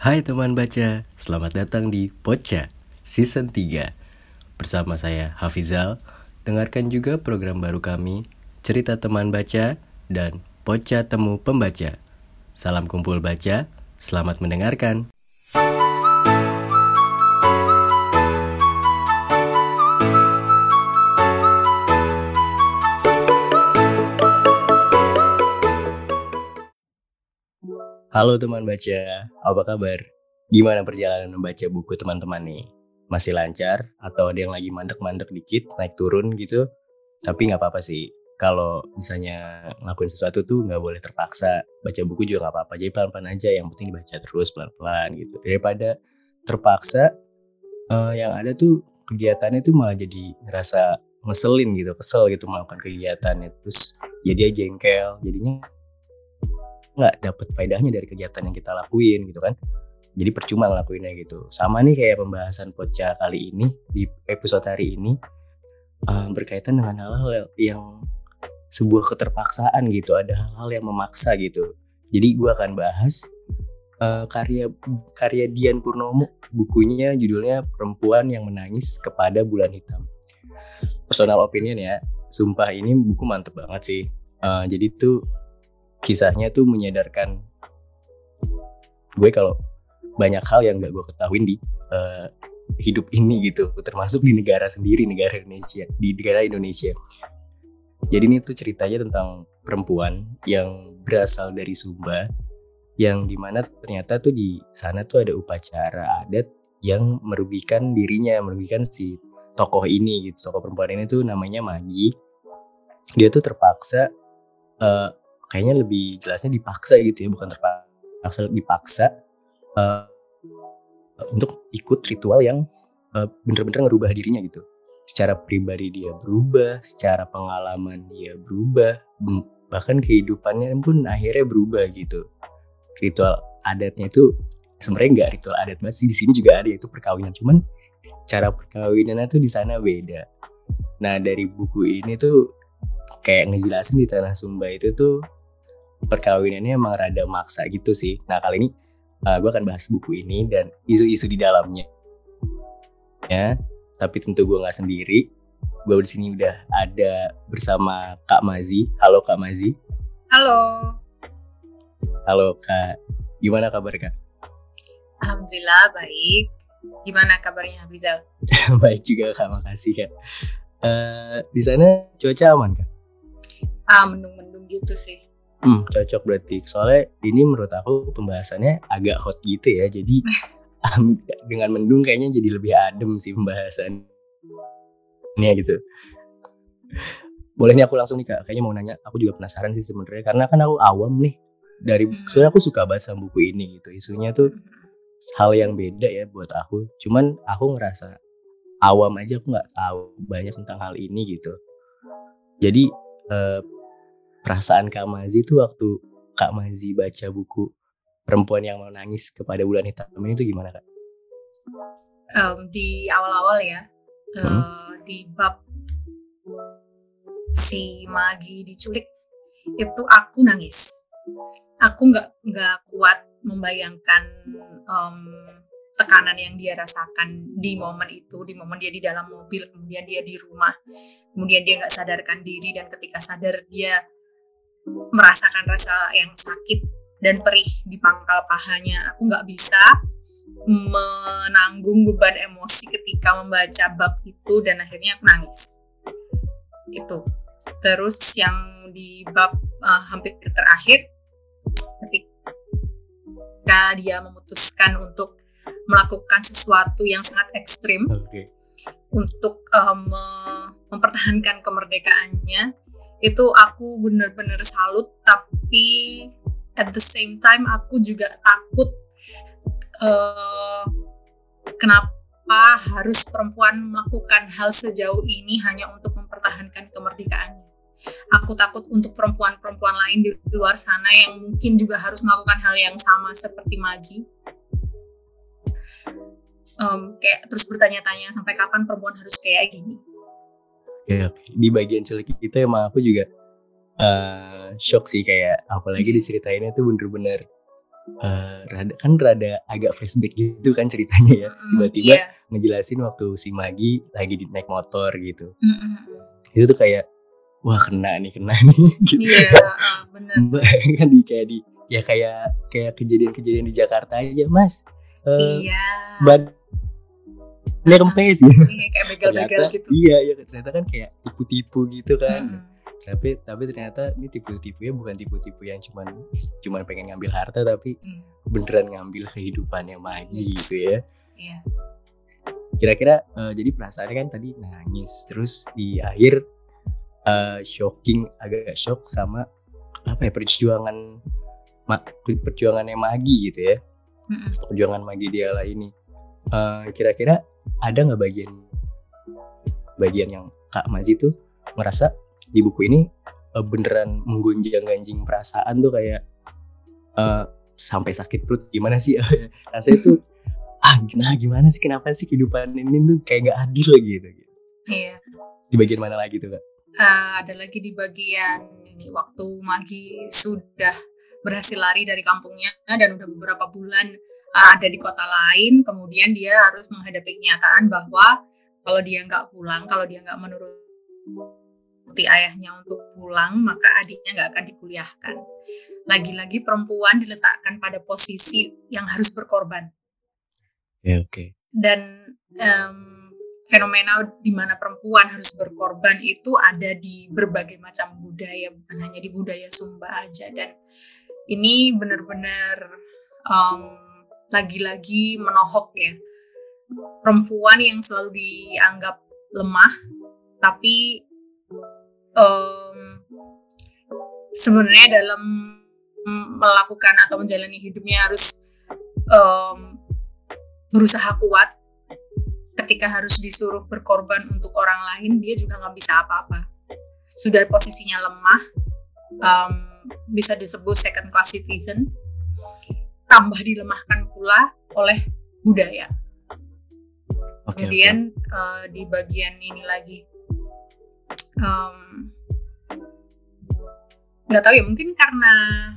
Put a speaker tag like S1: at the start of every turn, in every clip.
S1: Hai teman baca, selamat datang di Poca Season 3. Bersama saya Hafizal. Dengarkan juga program baru kami, Cerita Teman Baca dan Poca Temu Pembaca. Salam kumpul baca, selamat mendengarkan. Halo teman baca, apa kabar? Gimana perjalanan membaca buku teman-teman nih? Masih lancar? Atau ada yang lagi mandek-mandek dikit, naik turun gitu? Tapi gak apa-apa sih. Kalau misalnya ngelakuin sesuatu tuh gak boleh terpaksa. Baca buku juga gak apa-apa, jadi pelan-pelan aja. Yang penting dibaca terus pelan-pelan gitu. Daripada terpaksa, yang ada tuh kegiatannya tuh malah jadi ngerasa ngeselin gitu, kesel gitu melakukan kegiatannya. Terus jadi jengkel, jadinya nggak dapet faedahnya dari kegiatan yang kita lakuin gitu kan, jadi percuma ngelakuinnya gitu. Sama nih kayak pembahasan Poca kali ini di episode hari ini, berkaitan dengan hal-hal yang sebuah keterpaksaan gitu, ada hal-hal yang memaksa gitu. Jadi gue akan bahas karya Dian Purnomo, bukunya judulnya Perempuan yang Menangis Kepada Bulan Hitam. Personal opinion ya, sumpah ini buku mantep banget sih. Jadi tuh kisahnya tuh menyadarkan gue kalau banyak hal yang gak gue ketahuin di hidup ini gitu, termasuk di negara sendiri, negara Indonesia. Jadi ini tuh ceritanya tentang perempuan yang berasal dari Sumba, yang dimana ternyata tuh di sana tuh ada upacara adat yang merugikan dirinya, merugikan si tokoh ini gitu. Tokoh perempuan ini tuh namanya Magi. Dia tuh terpaksa, kayaknya lebih jelasnya dipaksa gitu ya, bukan terpaksa, dipaksa untuk ikut ritual yang bener-bener ngerubah dirinya gitu. Secara pribadi dia berubah, secara pengalaman dia berubah, bahkan kehidupannya pun akhirnya berubah gitu. Ritual adatnya itu sebenarnya nggak ritual adat banget sih, di sini juga ada, yaitu perkawinan, cuman cara perkawinannya tuh di sana beda. Nah dari buku ini tuh kayak ngejelasin di tanah Sumba itu tuh perkawinannya emang rada maksa gitu sih. Nah kali ini gue akan bahas buku ini dan isu-isu di dalamnya. Ya, tapi tentu gue nggak sendiri. Gue di sini udah ada bersama Kak Mazi. Halo Kak Mazi.
S2: Halo.
S1: Halo Kak. Gimana kabar Kak?
S2: Alhamdulillah baik. Gimana kabarnya Hafizal?
S1: Baik juga Kak, makasih Kak. Di sana cuaca aman Kak?
S2: Mendung-mendung gitu sih.
S1: Cocok berarti. Soalnya ini menurut aku pembahasannya agak hot gitu ya. Jadi dengan mendung kayaknya jadi lebih adem sih pembahasannya gitu. Boleh nih aku langsung nih Kak. Kayaknya mau nanya. Aku juga penasaran sih sebenarnya. Karena kan aku awam nih. Soalnya aku suka banget sama buku ini gitu. Isunya tuh hal yang beda ya buat aku. Cuman aku ngerasa awam aja, aku gak tahu banyak tentang hal ini gitu. Jadi perasaan Kak Mazi tuh waktu Kak Mazi baca buku Perempuan yang Menangis Kepada Bulan Hitam ini tuh gimana Kak?
S2: Di awal-awal ya, di bab si Magi diculik itu aku nangis. Aku nggak kuat membayangkan tekanan yang dia rasakan di momen itu, di momen dia di dalam mobil, kemudian dia di rumah, kemudian dia nggak sadarkan diri, dan ketika sadar dia merasakan rasa yang sakit dan perih di pangkal pahanya. Aku nggak bisa menanggung beban emosi ketika membaca bab itu, dan akhirnya aku nangis. Itu. Terus yang di bab hampir terakhir, ketika dia memutuskan untuk melakukan sesuatu yang sangat ekstrim, untuk mempertahankan kemerdekaannya, itu aku benar-benar salut. Tapi at the same time aku juga takut, kenapa harus perempuan melakukan hal sejauh ini hanya untuk mempertahankan kemerdekaannya. Aku takut untuk perempuan-perempuan lain di luar sana yang mungkin juga harus melakukan hal yang sama seperti Magi. Kayak terus bertanya-tanya sampai kapan perempuan harus kayak gini.
S1: Ya, di bagian culik itu emang aku juga shock sih, kayak apalagi diceritainnya tuh bener-bener rada agak flashback gitu kan ceritanya ya. Tiba-tiba
S2: Iya.
S1: ngejelasin waktu si Magi lagi naik motor gitu.
S2: Mm-mm.
S1: Itu tuh kayak wah kena nih gitu.
S2: Iya, benar.
S1: Kan kayak kejadian-kejadian di Jakarta aja, Mas.
S2: Iya.
S1: Dia kempes gitu.
S2: Iya, kayak begal-begal gitu.
S1: Iya, ternyata kan kayak tipu-tipu gitu kan.
S2: Mm-mm.
S1: Tapi ternyata ini tipu-tipunya bukan tipu-tipu yang cuman pengen ngambil harta, tapi beneran ngambil kehidupannya Magi gitu ya.
S2: Iya.
S1: Kira-kira jadi perasaannya kan tadi nangis, terus di akhir agak shock sama apa ya, perjuangannya Magi gitu ya. Perjuangan Magi Diala ini. Kira-kira ada nggak bagian yang Kak Mazi tuh ngerasa di buku ini beneran menggonjang-ganjing perasaan tuh, kayak sampai sakit perut gimana sih rasanya tuh gimana sih, kenapa sih kehidupan ini tuh kayak nggak adil gitu.
S2: Iya.
S1: Di bagian mana lagi tuh Kak?
S2: Ada lagi di bagian ini, waktu Magi sudah berhasil lari dari kampungnya dan udah beberapa bulan ada di kota lain, kemudian dia harus menghadapi kenyataan bahwa kalau dia nggak pulang, kalau dia nggak menuruti ayahnya untuk pulang, maka adiknya nggak akan dikuliahkan. Lagi-lagi perempuan diletakkan pada posisi yang harus berkorban.
S1: Oke.
S2: Dan fenomena di mana perempuan harus berkorban itu ada di berbagai macam budaya, bukan hanya di budaya Sumba aja. Dan ini benar-benar lagi-lagi menohok ya, perempuan yang selalu dianggap lemah, tapi sebenarnya dalam melakukan atau menjalani hidupnya harus berusaha kuat. Ketika harus disuruh berkorban untuk orang lain, dia juga nggak bisa apa-apa. Sudah posisinya lemah, bisa disebut second class citizen, tambah dilemahkan pula oleh budaya. Kemudian di bagian ini lagi, nggak tahu ya, mungkin karena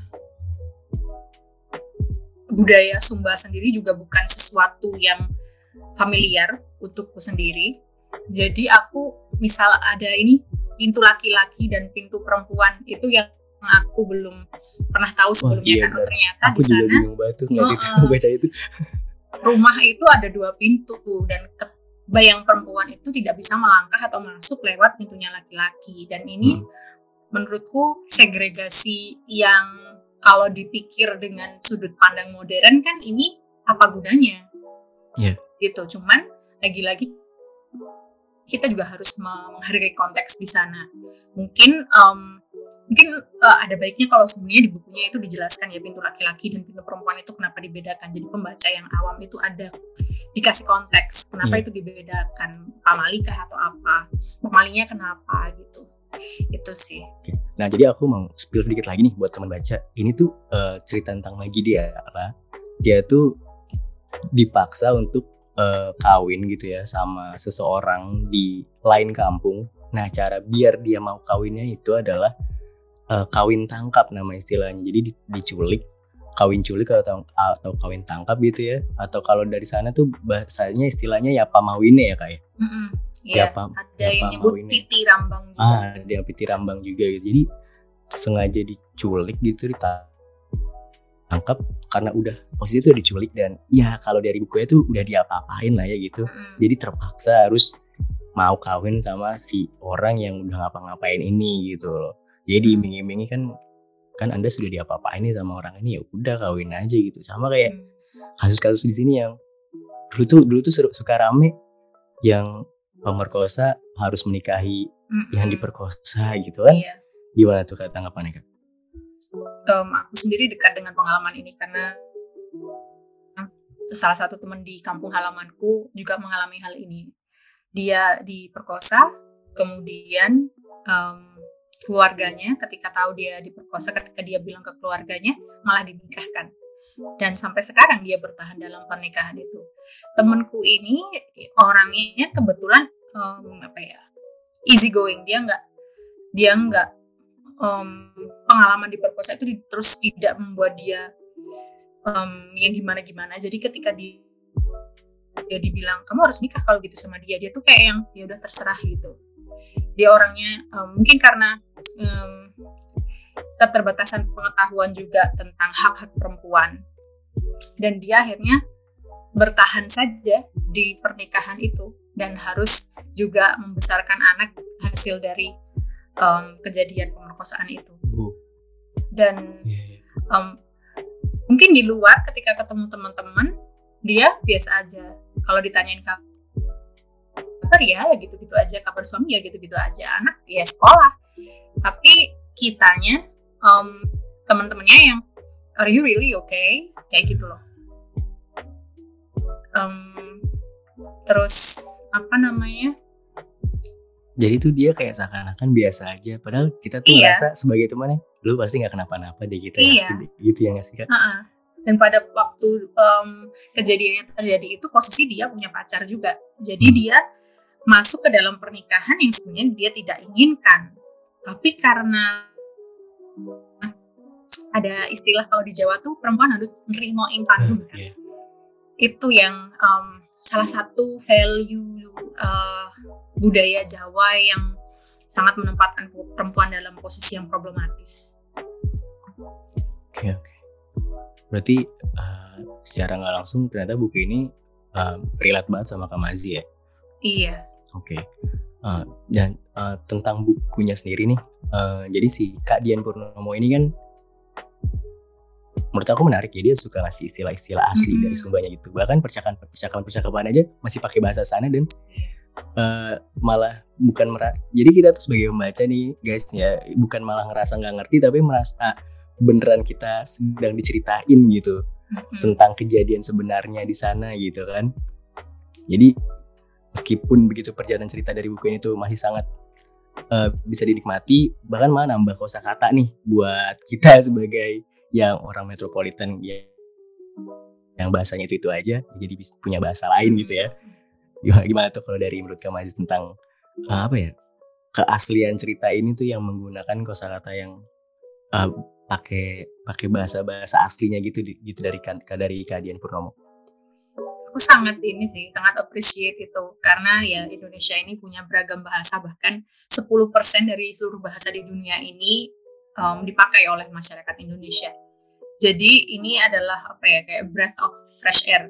S2: budaya Sumba sendiri juga bukan sesuatu yang familiar untukku sendiri. Jadi aku misal ada ini pintu laki-laki dan pintu perempuan, itu yang aku belum pernah tahu sebelumnya. Kan ternyata
S1: aku
S2: di sana
S1: baca itu
S2: rumah itu ada 2 pintu, dan bayang perempuan itu tidak bisa melangkah atau masuk lewat pintunya laki-laki. Dan ini menurutku segregasi yang kalau dipikir dengan sudut pandang modern kan ini apa gunanya? Gitu. Cuman lagi-lagi kita juga harus menghargai konteks di sana. Mungkin ada baiknya kalau sebenarnya di bukunya itu dijelaskan ya, pintu laki-laki dan pintu perempuan itu kenapa dibedakan. Jadi pembaca yang awam itu ada dikasih konteks kenapa itu dibedakan, pamalikah atau apa, pemalinya kenapa gitu. Itu sih.
S1: Nah, jadi aku mau spill sedikit lagi nih buat teman baca. Ini tuh cerita tentang Magi dia tuh dipaksa untuk kawin gitu ya sama seseorang di lain kampung. Nah, cara biar dia mau kawinnya itu adalah kawin tangkap nama istilahnya. Jadi diculik, kawin culik atau kawin tangkap gitu ya. Atau kalau dari sana tuh bahasanya istilahnya ya pamawine ya kayak.
S2: Iya, ada yang nyebut piti rambang juga.
S1: Ada yang piti rambang juga gitu. Jadi sengaja diculik gitu, ditangkap karena udah posisi itu diculik, dan ya kalau dari bukunya tuh udah diapa-apain lah ya gitu. Jadi terpaksa harus mau kawin sama si orang yang udah ngapa-ngapain ini gitu loh. Jadi iming-imingi kan Anda sudah diapa-apain nih sama orang ini, ya udah kawin aja gitu. Sama kayak kasus-kasus di sini yang dulu tuh suka rame yang pemerkosa harus menikahi yang diperkosa gitu kan.
S2: Iya.
S1: Gimana tuh Kak tanggapannya Kak?
S2: Aku sendiri dekat dengan pengalaman ini karena salah satu teman di kampung halamanku juga mengalami hal ini. Dia diperkosa, kemudian keluarganya ketika tahu dia diperkosa, ketika dia bilang ke keluarganya malah dinikahkan. Dan sampai sekarang dia bertahan dalam pernikahan itu. Temanku ini orangnya kebetulan easy going, dia nggak pengalaman diperkosa itu terus tidak membuat dia yang gimana-gimana. Jadi ketika dia dibilang kamu harus nikah kalau gitu sama dia tuh kayak yang ya udah terserah gitu. Dia orangnya mungkin karena keterbatasan pengetahuan juga tentang hak-hak perempuan, dan dia akhirnya bertahan saja di pernikahan itu dan harus juga membesarkan anak hasil dari kejadian pemerkosaan itu. Dan mungkin di luar ketika ketemu teman-teman dia biasa aja, kalau ditanyain kabar ya gitu-gitu aja, kabar suami ya gitu-gitu aja, anak ya sekolah. Tapi kitanya teman-temannya yang are you really okay kayak gitu loh. Terus apa namanya,
S1: jadi tuh dia kayak seakan-akan biasa aja, padahal kita tuh ngerasa sebagai temannya lu pasti nggak kenapa-napa deh kita gitu ya nggak sih Kak?
S2: Dan pada waktu kejadiannya terjadi itu posisi dia punya pacar juga, jadi dia masuk ke dalam pernikahan yang sebenarnya dia tidak inginkan, tapi karena ada istilah kalau di Jawa tuh perempuan harus nerimo ing pandum kan. Itu yang salah satu value budaya Jawa yang sangat menempatkan perempuan dalam posisi yang problematis.
S1: Oke. Berarti secara nggak langsung ternyata buku ini relate banget sama Kak Mazi ya?
S2: Iya.
S1: Oke. Dan tentang bukunya sendiri nih, jadi si Kak Dian Purnomo ini kan menurut aku menarik ya, dia suka ngasih istilah-istilah asli dari Sumbanya gitu. Bahkan percakapan aja masih pakai bahasa sana dan malah bukan jadi kita tuh sebagai pembaca nih guys ya, bukan malah ngerasa nggak ngerti, tapi merasa beneran kita sedang diceritain gitu tentang kejadian sebenarnya di sana gitu kan. Jadi meskipun begitu perjalanan cerita dari buku ini tuh masih sangat bisa dinikmati, bahkan malah nambah kosakata nih buat kita sebagai yang orang metropolitan ya, yang bahasanya itu aja, jadi punya bahasa lain gitu ya. Gimana tuh kalau dari menurut Kak Mazi tentang apa ya, keaslian cerita ini tuh yang menggunakan kosakata yang pakai bahasa aslinya gitu dari Kak Dian Purnomo?
S2: Aku sangat appreciate itu, karena ya Indonesia ini punya beragam bahasa, bahkan 10% dari seluruh bahasa di dunia ini dipakai oleh masyarakat Indonesia. Jadi ini adalah kayak breath of fresh air.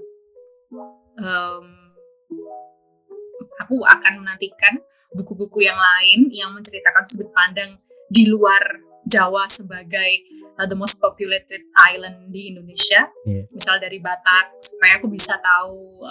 S2: Aku akan menantikan buku-buku yang lain yang menceritakan sudut pandang di luar Jawa sebagai the most populated island di Indonesia. Misal dari Batak, supaya aku bisa tahu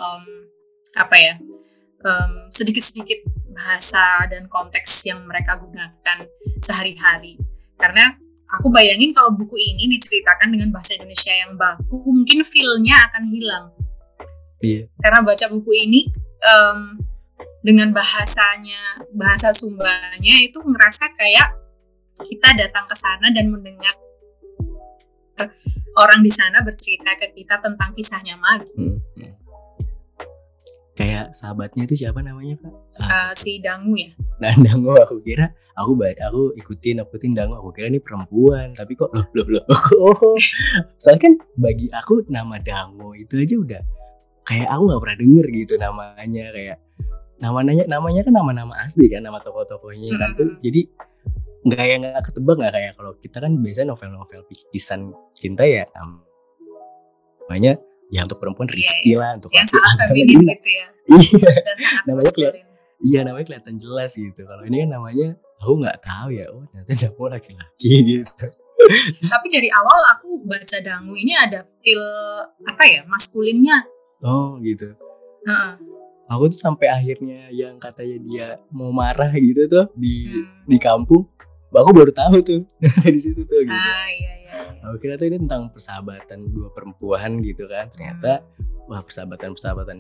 S2: sedikit-sedikit bahasa dan konteks yang mereka gunakan sehari-hari. Karena aku bayangin kalau buku ini diceritakan dengan bahasa Indonesia yang baku, mungkin feel-nya akan hilang. Karena baca buku ini dengan bahasa Sumbanya itu ngerasa kayak kita datang ke sana dan mendengar orang di sana bercerita ke kita tentang kisahnya Magi.
S1: Kayak sahabatnya itu siapa namanya Kak?
S2: Si Dangu ya.
S1: Nah Dangu, aku kira aku ikutin Dangu, aku kira ini perempuan, tapi kok loh. Soalnya kan bagi aku nama Dangu itu aja udah kayak aku nggak pernah denger gitu namanya, kayak namanya kan nama asli kan, nama tokoh-tokohnya kan tuh, jadi nggak ketebak, nggak kayak kalau kita kan biasanya novel-novel kisah cinta ya namanya ya untuk perempuan Rizky lah, untuk
S2: yang sangat feminin gitu ya. Dan sangat maskulin.
S1: Namanya kelihatan jelas gitu. Kalau ini kan namanya aku nggak tahu ya, ternyata Dangu laki-laki gitu.
S2: Tapi dari awal aku baca Dangu ini ada feel maskulinnya.
S1: Oh gitu. Aku tuh sampai akhirnya yang katanya dia mau marah gitu tuh di kampung, aku baru tahu tuh dari situ tuh gitu.
S2: Iya.
S1: Aku kira tuh ini tentang persahabatan dua perempuan gitu kan, ternyata persahabatan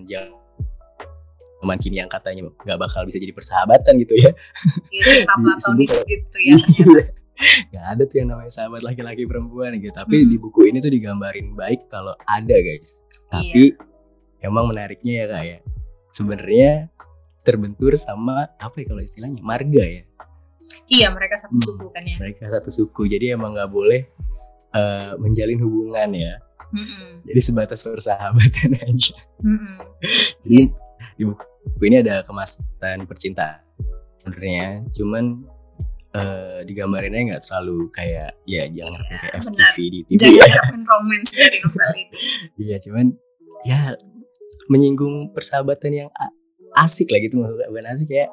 S1: zaman kini yang katanya nggak bakal bisa jadi persahabatan gitu ya.
S2: Cinta platonis gitu ya ternyata.
S1: Nggak ada tuh yang namanya sahabat laki-laki perempuan gitu. Tapi di buku ini tuh digambarin baik kalau ada guys. Tapi emang menariknya ya Kak ya, sebenarnya terbentur sama kalau istilahnya marga ya.
S2: Iya, mereka satu suku kan ya.
S1: Mereka satu suku, jadi emang nggak boleh menjalin hubungan ya. Jadi sebatas persahabatan aja. Jadi di buku ini ada kemasan percintaan sebenarnya, cuman digambarinnya nggak terlalu kayak ya jangan kayak FTV di TV.
S2: Jangan harapkan romance dari novel ini.
S1: Iya, cuman ya menyinggung persahabatan yang asik lah gitu, bukan asik kayak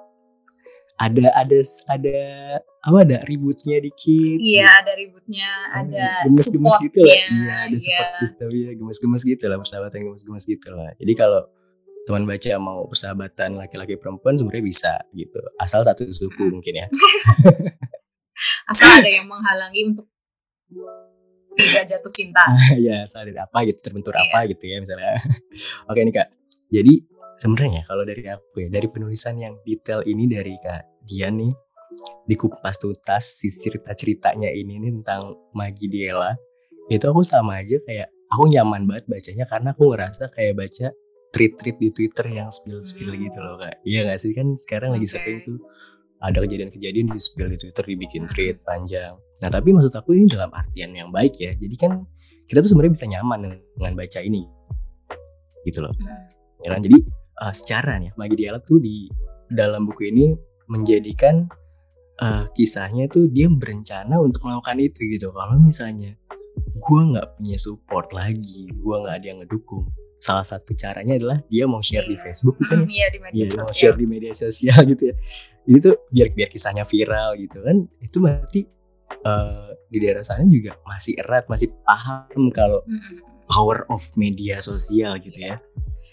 S1: ada ributnya dikit.
S2: Iya, ada ributnya, ada
S1: gemes-gemes gitu lah. Iya, ada
S2: iya.
S1: support sistemnya, gemes-gemes gitu lah, persahabatan gemes-gemes gitu lah. Jadi kalau teman baca mau persahabatan laki-laki perempuan sebenarnya bisa gitu, asal satu suku mungkin ya.
S2: Asal ada yang menghalangi untuk tidak jatuh cinta.
S1: Ya, asal ada apa gitu, terbentur apa gitu ya misalnya. Oke nih Kak, jadi sebenarnya kalau dari aku ya, dari penulisan yang detail ini dari Kak Dian nih, dikupas tuntas si cerita-ceritanya ini nih tentang Maggie Diela, itu aku sama aja kayak aku nyaman banget bacanya karena aku ngerasa kayak baca tweet-tweet di Twitter yang spill-spill gitu loh Kak. Iya gak sih, kan sekarang lagi sering tuh ada kejadian-kejadian di spill di Twitter, dibikin tweet panjang. Nah tapi maksud aku ini dalam artian yang baik ya, jadi kan kita tuh sebenarnya bisa nyaman dengan baca ini gitu loh ya kan. Jadi secara nih Maggie Diela tuh di dalam buku ini menjadikan kisahnya tuh dia berencana untuk melakukan itu gitu. Kalau misalnya gue nggak punya support lagi, gue nggak ada yang ngedukung, salah satu caranya adalah dia mau share di Facebook gitu kan.
S2: Iya, di media
S1: sosial. Mau share di media sosial gitu ya. Jadi tuh biar kisahnya viral gitu kan. Itu berarti di daerah sana juga masih erat, masih paham kalau power of media sosial gitu ya.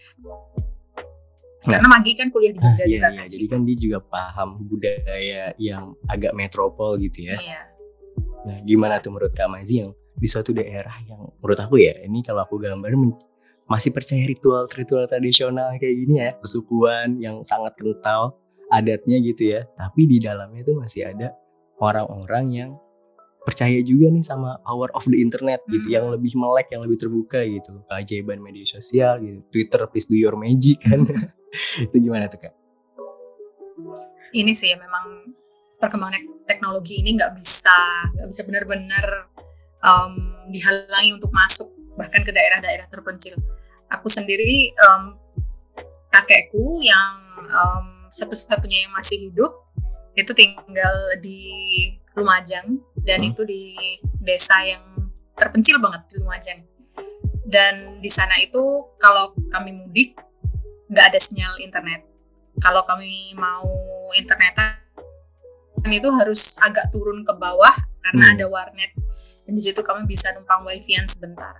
S2: Karena Maggie kan kuliah di Jogja juga
S1: kan. Jadi kan dia juga paham budaya yang agak metropol gitu ya.
S2: Iya.
S1: Nah, gimana tuh menurut Kak Mazi yang di suatu daerah yang menurut aku ya, ini kalau aku gambarin masih percaya ritual tradisional kayak gini ya, kesukuan yang sangat kental adatnya gitu ya, tapi di dalamnya tuh masih ada orang-orang yang percaya juga nih sama power of the internet gitu, yang lebih melek, yang lebih terbuka gitu, keajaiban media sosial gitu, Twitter please do your magic kan. Itu gimana tuh Kak?
S2: Ini sih ya, memang perkembangan teknologi ini nggak bisa benar-benar dihalangi untuk masuk bahkan ke daerah-daerah terpencil. Aku sendiri kakekku yang satu-satunya yang masih hidup itu tinggal di Lumajang, dan itu di desa yang terpencil banget di Lumajang. Dan di sana itu kalau kami mudik nggak ada sinyal internet. Kalau kami mau internetan itu harus agak turun ke bawah karena ada warnet. Dan di situ kami bisa numpang wifi-an sebentar.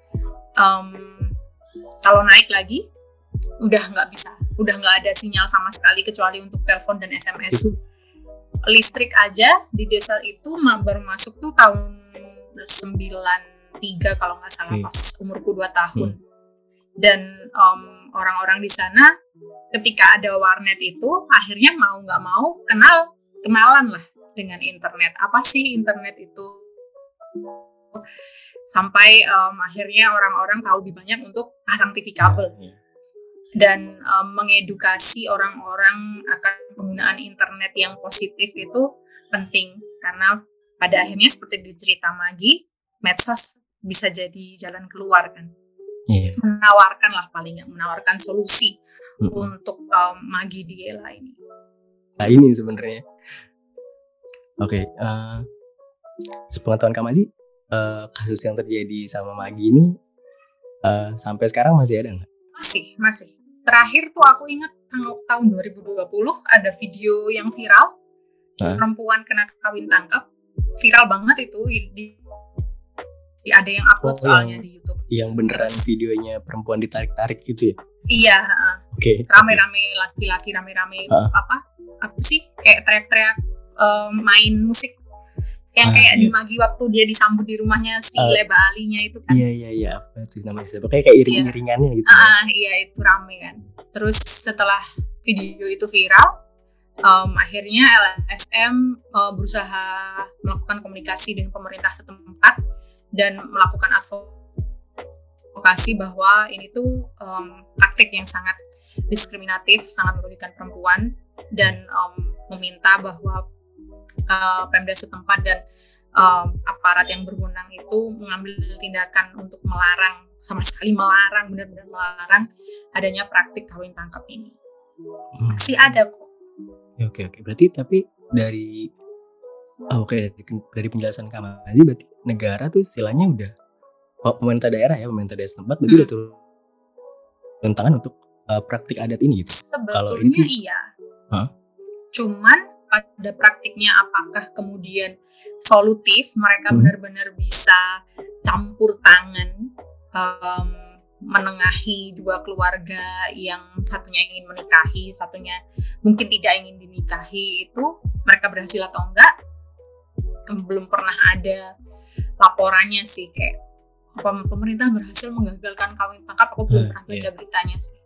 S2: Kalau naik lagi udah nggak bisa, udah nggak ada sinyal sama sekali kecuali untuk telepon dan SMS. Listrik aja di desa itu baru masuk tuh tahun 93 kalau nggak salah, pas umurku 2 tahun. Dan orang-orang di sana ketika ada warnet itu akhirnya mau nggak mau kenalan lah dengan internet. Apa sih internet itu? Sampai akhirnya orang-orang tahu lebih banyak untuk pasang TV kabel. Dan mengedukasi orang-orang akan penggunaan internet yang positif itu penting, karena pada akhirnya seperti di cerita Maggie, medsos bisa jadi jalan keluar kan. Menawarkan lah, paling nggak menawarkan solusi untuk Maggie Diela ini.
S1: Nah ini sebenarnya oke, sepengetahuan Kak Mazi, kasus yang terjadi sama Maggie ini sampai sekarang masih ada nggak?
S2: Masih. Terakhir tuh aku ingat tahun 2020 ada video yang viral, perempuan kena kawin tangkap, viral banget itu, ada yang upload soalnya di YouTube. Yang
S1: beneran videonya perempuan ditarik-tarik gitu ya?
S2: Iya.
S1: Oke.
S2: Rame-rame laki-laki, rame-rame apa sih, kayak teriak-teriak main musik yang kayak di Maggie waktu dia disambut di rumahnya si Leba Alinya itu kan.
S1: Iya, apa itu namanya, kayak iring-iringannya gitu.
S2: Iya, itu rame kan. Terus setelah video itu viral, akhirnya LSM berusaha melakukan komunikasi dengan pemerintah setempat dan melakukan advokasi bahwa ini tuh praktik yang sangat diskriminatif, sangat merugikan perempuan, dan meminta bahwa Pemda setempat dan aparat yang berwenang itu mengambil tindakan untuk melarang, sama sekali melarang, benar-benar melarang adanya praktik kawin tangkap ini. Masih ada kok.
S1: Oke. Berarti tapi dari penjelasan Kak Mazi, berarti negara tuh istilahnya udah pemerintah daerah setempat berarti udah turun tangan untuk praktik adat ini gitu.
S2: Sebetulnya iya. Cuman pada praktiknya apakah kemudian solutif, mereka benar-benar bisa campur tangan menengahi dua keluarga yang satunya ingin menikahi, satunya mungkin tidak ingin dinikahi, itu mereka berhasil atau enggak? Belum pernah ada laporannya sih, kayak pemerintah berhasil menggagalkan kawin tangkap, aku belum pernah baca beritanya sih.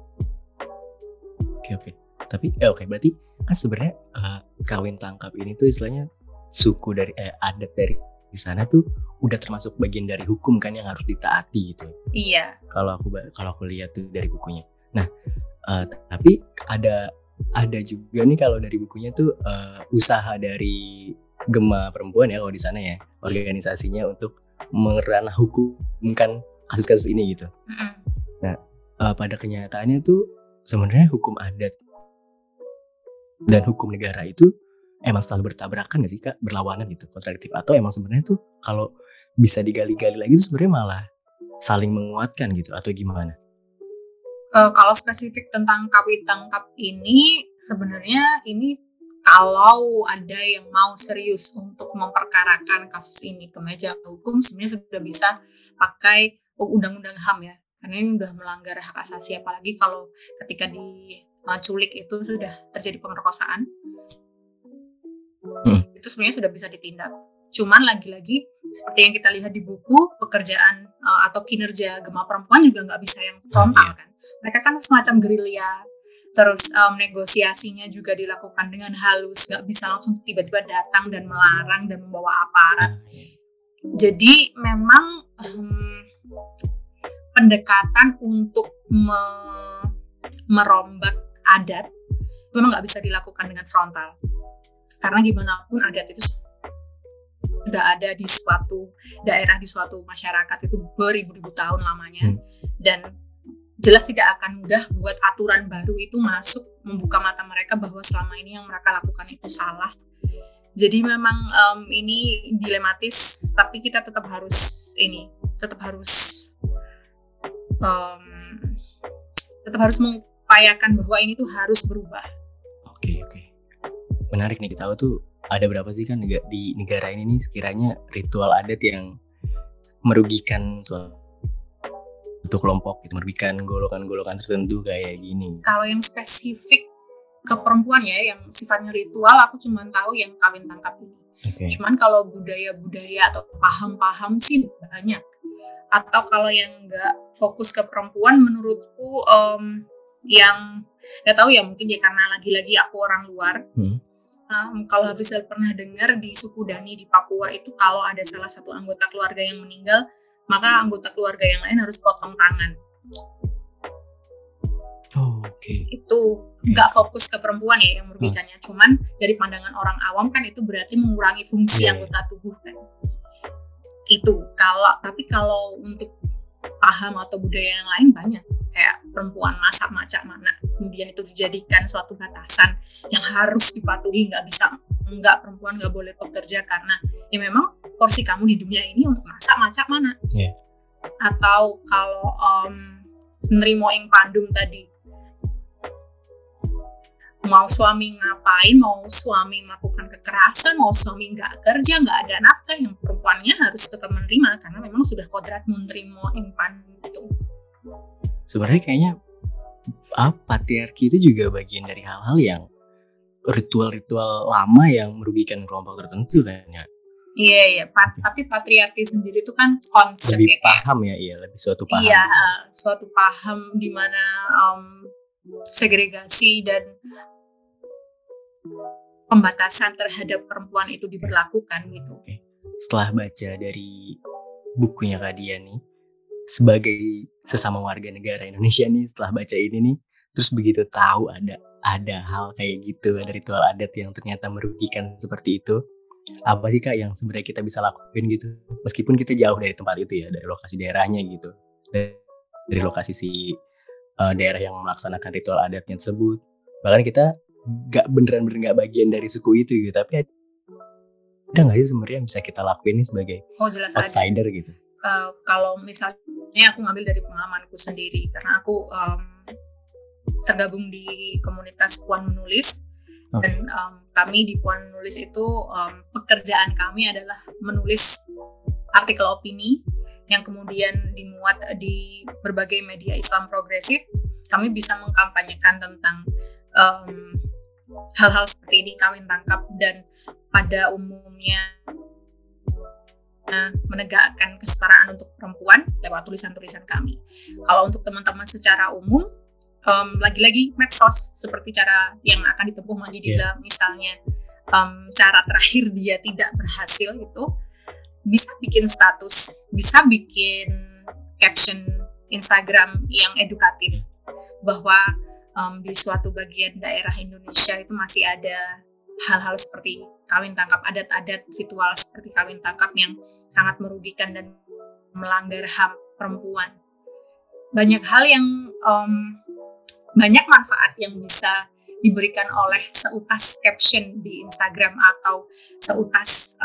S1: Oke. Tapi berarti kan sebenarnya kawin tangkap ini tuh istilahnya suku dari adat dari di sana tuh udah termasuk bagian dari hukum kan yang harus ditaati gitu.
S2: Iya.
S1: Kalau aku lihat tuh dari bukunya. Nah, tapi ada juga nih kalau dari bukunya tuh usaha dari Gema Perempuan ya kalau di sana ya, organisasinya untuk meranah hukumkan kasus-kasus ini gitu. Nah, pada kenyataannya tuh sebenarnya hukum adat dan hukum negara itu emang selalu bertabrakan gak sih Kak? Berlawanan gitu, kontradiktif, atau emang sebenarnya tuh kalau bisa digali-gali lagi tuh sebenarnya malah saling menguatkan gitu, atau gimana?
S2: Kalau spesifik tentang kawin tangkap ini, sebenarnya ini kalau ada yang mau serius untuk memperkarakan kasus ini ke meja hukum, sebenarnya sudah bisa pakai undang-undang HAM ya, karena ini udah melanggar hak asasi, apalagi kalau ketika diculik itu sudah terjadi pemerkosaan. Itu sebenarnya sudah bisa ditindak. Cuman lagi-lagi seperti yang kita lihat di buku, pekerjaan atau kinerja Gema Perempuan juga nggak bisa yang frontal kan. Mereka kan semacam gerilya, terus negosiasinya juga dilakukan dengan halus, nggak bisa langsung tiba-tiba datang dan melarang dan membawa aparat. Jadi memang pendekatan untuk merombak adat memang nggak bisa dilakukan dengan frontal. Karena gimana pun adat itu sudah ada di suatu daerah, di suatu masyarakat itu beribu-ribu tahun lamanya. Dan jelas tidak akan mudah buat aturan baru itu masuk, membuka mata mereka bahwa selama ini yang mereka lakukan itu salah. Jadi memang ini dilematis, tapi kita tetap harus mengupayakan bahwa ini tuh harus berubah.
S1: Oke. Menarik nih, kita tahu tuh ada berapa sih kan di negara ini nih sekiranya ritual adat yang merugikan suatu kelompok gitu, merugikan golongan-golongan tertentu kayak gini.
S2: Kalau yang spesifik ke perempuan ya, yang sifatnya ritual, aku cuma tahu yang kawin tangkap ini. Cuman kalau budaya-budaya atau paham-paham sih banyak. Atau kalau yang nggak fokus ke perempuan, menurutku yang nggak tahu ya, mungkin ya karena lagi-lagi aku orang luar. Kalau Hafizal pernah dengar di suku Dani di Papua itu, kalau ada salah satu anggota keluarga yang meninggal, maka anggota keluarga yang lain harus potong tangan. Itu nggak fokus ke perempuan ya yang merugikannya. Cuman dari pandangan orang awam kan itu berarti mengurangi fungsi anggota tubuh kan. Itu tapi kalau untuk paham atau budaya yang lain banyak, kayak perempuan masak macak mana, kemudian itu dijadikan suatu batasan yang harus dipatuhi, perempuan nggak boleh bekerja karena ya memang porsi kamu di dunia ini untuk masak macak mana. Atau kalau nerimo ing pandum tadi, mau suami ngapain, mau suami melakukan kekerasan, mau suami nggak kerja, nggak ada nafkah, yang perempuannya harus tetap menerima karena memang sudah kodrat menerima impan itu.
S1: Sebenarnya kayaknya patriarki itu juga bagian dari hal-hal yang ritual-ritual lama yang merugikan kelompok tertentu kan ya.
S2: Iya. Tapi patriarki sendiri itu kan konsep
S1: lebih paham ya, lebih suatu paham.
S2: Iya, suatu paham di mana segregasi dan pembatasan terhadap perempuan itu diberlakukan gitu.
S1: Setelah baca dari bukunya Kak Dian nih, sebagai sesama warga negara Indonesia nih, setelah baca ini nih, terus begitu tahu ada hal kayak gitu, ada ritual adat yang ternyata merugikan seperti itu, apa sih Kak yang sebenarnya kita bisa lakuin gitu, meskipun kita jauh dari tempat itu ya, dari lokasi daerahnya gitu, dari lokasi si daerah yang melaksanakan ritual adatnya tersebut, bahkan kita beneran nggak bagian dari suku itu gitu, tapi ada nggak sih sebenarnya yang bisa kita lakuin nih sebagai outsider ada. Gitu?
S2: Kalau misalnya aku ngambil dari pengalamanku sendiri, karena aku tergabung di komunitas Puan Menulis. Dan kami di Puan Menulis itu pekerjaan kami adalah menulis artikel opini yang kemudian dimuat di berbagai media Islam progresif. Kami bisa mengkampanyekan tentang hal-hal seperti ini, kawin tangkap, dan pada umumnya menegakkan kesetaraan untuk perempuan lewat tulisan-tulisan kami. Kalau untuk teman-teman secara umum, lagi-lagi medsos seperti cara yang akan ditempuh Majidillah, misalnya cara terakhir dia tidak berhasil itu bisa bikin status, bisa bikin caption Instagram yang edukatif bahwa di suatu bagian daerah Indonesia itu masih ada hal-hal seperti kawin tangkap, adat-adat ritual seperti kawin tangkap yang sangat merugikan dan melanggar HAM perempuan. Banyak hal yang banyak manfaat yang bisa diberikan oleh seutas caption di Instagram atau seutas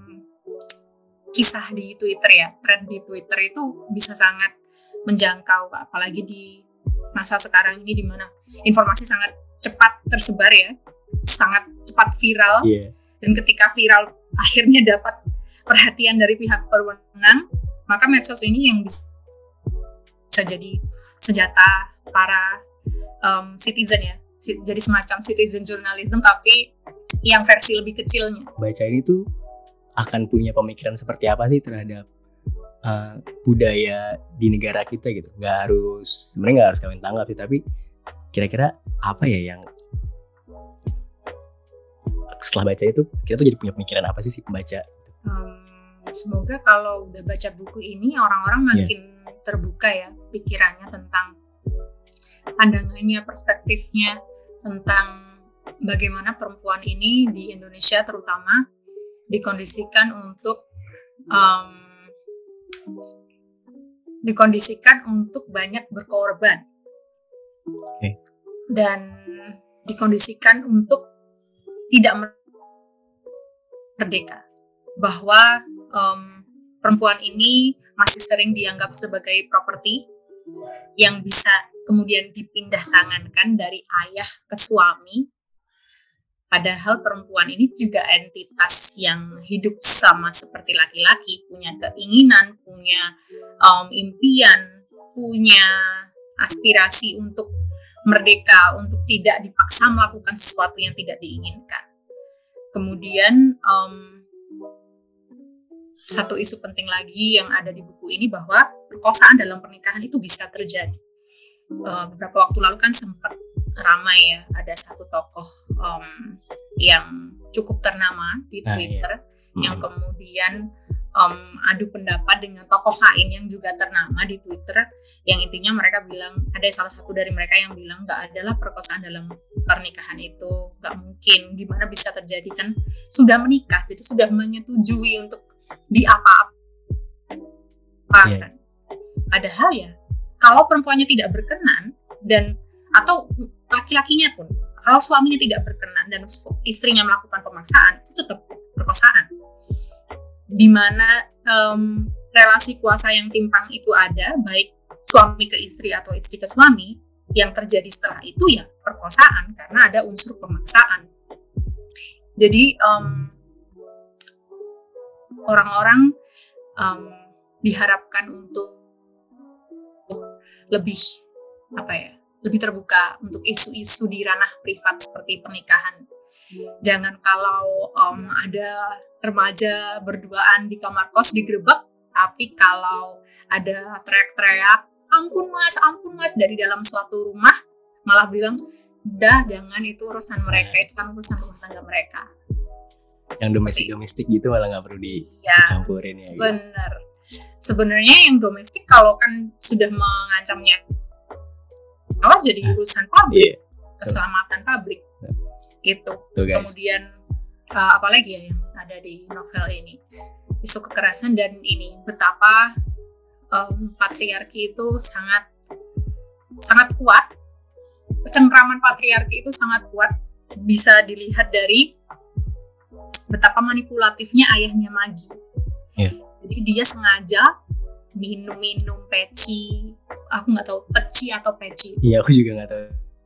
S2: kisah di Twitter ya, thread di Twitter itu bisa sangat menjangkau, apalagi di masa sekarang ini di mana informasi sangat cepat tersebar ya, sangat cepat viral. Dan ketika viral akhirnya dapat perhatian dari pihak berwenang, maka medsos ini yang bisa jadi senjata para citizen ya, jadi semacam citizen journalism tapi yang versi lebih kecilnya.
S1: Baca ini tuh akan punya pemikiran seperti apa sih terhadap budaya di negara kita gitu? Sebenarnya nggak harus kawin tangkap sih, tapi kira-kira apa ya yang setelah baca itu kita tuh jadi punya pemikiran apa sih si pembaca?
S2: Semoga kalau udah baca buku ini orang-orang makin terbuka ya pikirannya tentang pandangannya, perspektifnya tentang bagaimana perempuan ini di Indonesia terutama dikondisikan untuk banyak berkorban. Dan dikondisikan untuk tidak merdeka, bahwa perempuan ini masih sering dianggap sebagai properti yang bisa kemudian dipindah tangankan dari ayah ke suami, padahal perempuan ini juga entitas yang hidup sama seperti laki-laki, punya keinginan, punya impian, punya aspirasi untuk merdeka, untuk tidak dipaksa melakukan sesuatu yang tidak diinginkan. Kemudian satu isu penting lagi yang ada di buku ini bahwa perkosaan dalam pernikahan itu bisa terjadi. Beberapa waktu lalu kan sempat ramai ya, ada satu tokoh yang cukup ternama di Twitter yang kemudian adu pendapat dengan tokoh lain yang juga ternama di Twitter, yang intinya mereka bilang, ada salah satu dari mereka yang bilang nggak adalah perkosaan dalam pernikahan itu, nggak mungkin, gimana bisa terjadi, kan sudah menikah, jadi sudah menyetujui untuk diapa-apakan. Padahal ya kalau perempuannya tidak berkenan dan atau laki-lakinya pun, kalau suaminya tidak berkenan dan istrinya melakukan pemaksaan, itu tetap perkosaan. Di mana relasi kuasa yang timpang itu ada, baik suami ke istri atau istri ke suami, yang terjadi setelah itu ya perkosaan karena ada unsur pemaksaan. Jadi orang-orang diharapkan untuk lebih terbuka untuk isu-isu di ranah privat seperti pernikahan. Jangan kalau ada remaja berduaan di kamar kos digerebek, tapi kalau ada teriak-teriak ampun mas dari dalam suatu rumah, malah bilang udah jangan, itu urusan mereka, itu kan urusan rumah tangga mereka.
S1: Yang domestik gitu malah nggak perlu dicampurin ya.
S2: Bener. Sebenarnya yang domestik kalau kan sudah mengancamnya, malah jadi urusan publik, keselamatan publik itu. Kemudian apalagi ya yang ada di novel ini, isu kekerasan dan ini betapa patriarki itu sangat kuat, cengkraman patriarki itu sangat kuat, bisa dilihat dari betapa manipulatifnya ayahnya Maggie. Jadi dia sengaja minum peci, aku nggak tahu peci atau peci.
S1: Iya, aku juga nggak tahu.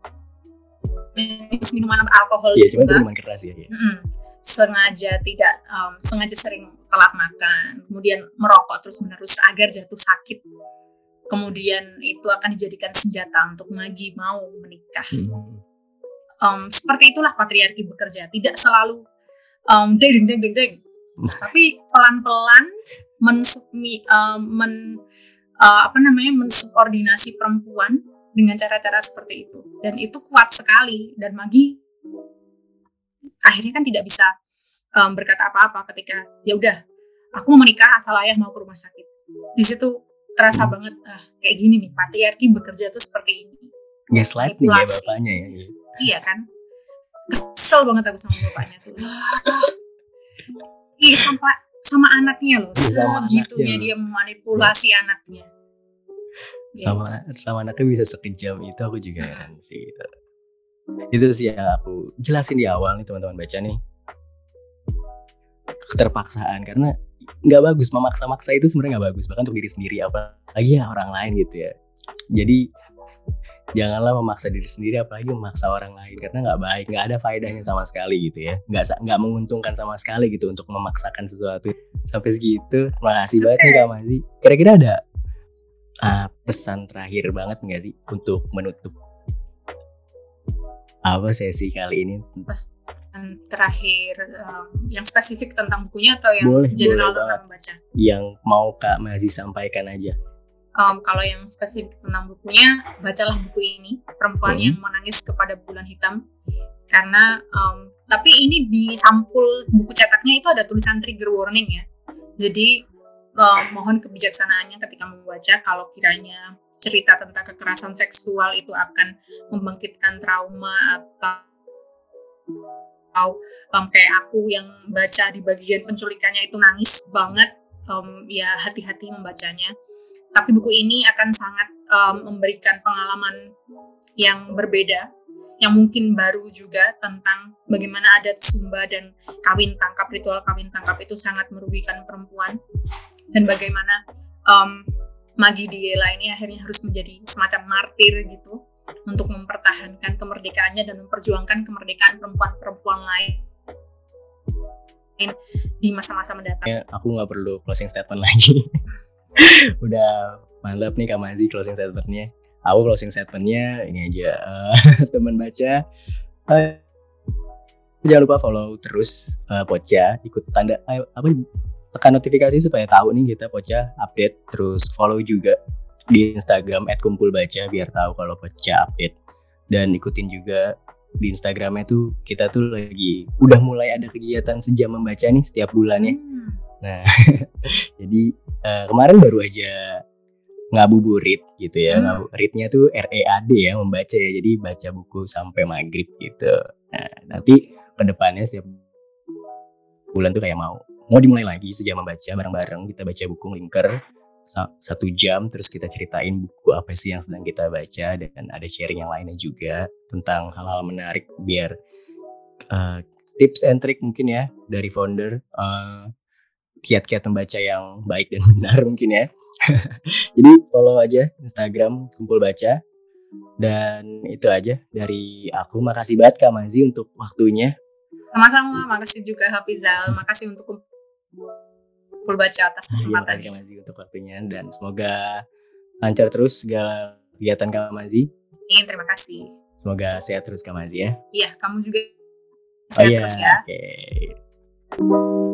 S2: Minuman alkohol
S1: cuma itu minuman keras ya.
S2: Sengaja sering telat makan, kemudian merokok terus menerus agar jatuh sakit. Kemudian itu akan dijadikan senjata untuk Maggie mau menikah. Seperti itulah patriarki bekerja, tidak selalu deng, tapi pelan-pelan mensubordinasi perempuan dengan cara-cara seperti itu, dan itu kuat sekali. Dan Maggie akhirnya kan tidak bisa berkata apa-apa ketika ya udah aku mau menikah asal ayah mau ke rumah sakit. Di situ terasa banget kayak gini nih patriarki bekerja tuh seperti ini.
S1: Gaslighting ya bapaknya ya.
S2: Iya kan, kesel banget aku sama bapaknya tuh. Sama anaknya loh, segitunya dia memanipulasi anaknya.
S1: Sama anaknya bisa sekejam itu, aku juga heran sih. Itu sih yang aku jelasin di awal nih teman-teman baca nih. Keterpaksaan, karena nggak bagus, memaksa-maksa itu sebenarnya nggak bagus, bahkan untuk diri sendiri, apalagi ya orang lain gitu ya. Jadi janganlah memaksa diri sendiri, apalagi memaksa orang lain, karena nggak baik, nggak ada faedahnya sama sekali gitu ya, nggak menguntungkan sama sekali gitu untuk memaksakan sesuatu sampai segitu. Makasih banget nih Kak Mazi. Kira-kira ada pesan terakhir banget nggak sih untuk menutup sesi kali ini?
S2: Pesan terakhir yang spesifik tentang bukunya atau yang general tentang membaca? Yang
S1: mau Kak Mazi sampaikan aja.
S2: Kalau yang spesifik tentang bukunya, bacalah buku ini, Perempuan yang Menangis Kepada Bulan Hitam. Karena tapi ini di sampul buku cetaknya itu ada tulisan trigger warning ya. Jadi mohon kebijaksanaannya ketika membaca, kalau kiranya cerita tentang kekerasan seksual itu akan membangkitkan trauma atau kayak aku yang baca di bagian penculikannya itu nangis banget, ya hati-hati membacanya. Tapi buku ini akan sangat memberikan pengalaman yang berbeda, yang mungkin baru juga, tentang bagaimana adat Sumba dan kawin tangkap, ritual kawin tangkap itu sangat merugikan perempuan, dan bagaimana Maggie Diela ini akhirnya harus menjadi semacam martir gitu untuk mempertahankan kemerdekaannya dan memperjuangkan kemerdekaan perempuan-perempuan lain di masa-masa mendatang.
S1: Ya, aku nggak perlu closing statement lagi. Udah mantap nih Kak Mazi closing statementnya. Aku closing statementnya ini aja, teman baca, jangan lupa follow terus Pocha, ikut tekan notifikasi supaya tahu nih kita Pocha update, terus follow juga di Instagram @kumpulbaca biar tahu kalau Pocha update, dan ikutin juga di Instagramnya tuh kita tuh lagi udah mulai ada kegiatan sejam membaca nih setiap bulannya. Nah jadi kemarin baru aja ngabuburit gitu ya. Ngabuburitnya tuh READ ya, membaca ya, jadi baca buku sampai maghrib gitu. Nah nanti kedepannya setiap bulan tuh kayak mau dimulai lagi sejam membaca bareng-bareng, kita baca buku Linker 1 jam, terus kita ceritain buku apa sih yang sedang kita baca, dan ada sharing yang lainnya juga tentang hal-hal menarik, biar tips and trick mungkin ya dari founder, kiat-kiat membaca yang baik dan benar mungkin ya. Jadi follow aja Instagram Kumpul Baca. Dan itu aja dari aku. Makasih banget Kak Mazi untuk waktunya.
S2: Sama-sama, makasih juga Hafizal. Makasih untuk Kumpul Baca atas kesempatannya.
S1: Kak Mazi untuk waktunya, dan semoga lancar terus segala kegiatan Kak Mazi.
S2: Terima kasih.
S1: Semoga sehat terus Kak Mazi ya.
S2: Iya, kamu juga sehat terus ya.
S1: Oke.